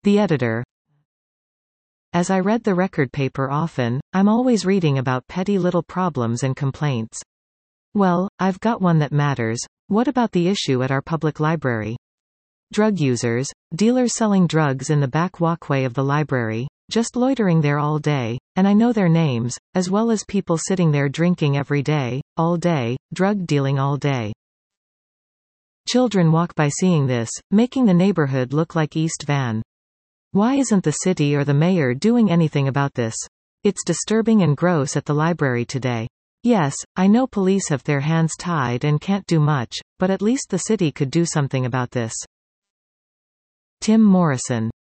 The editor. As I read the record paper often, I'm always reading about petty little problems and complaints. Well, I've got one that matters. What about the issue at our public library? Drug users, dealers selling drugs in the back walkway of the library, just loitering there all day, and I know their names, as well as people sitting there drinking every day, all day, drug dealing all day. Children walk by seeing this, making the neighborhood look like East Van. Why isn't the city or the mayor doing anything about this? It's disturbing and gross at the library today. Yes, I know police have their hands tied and can't do much, but at least the city could do something about this. Tim Morrison.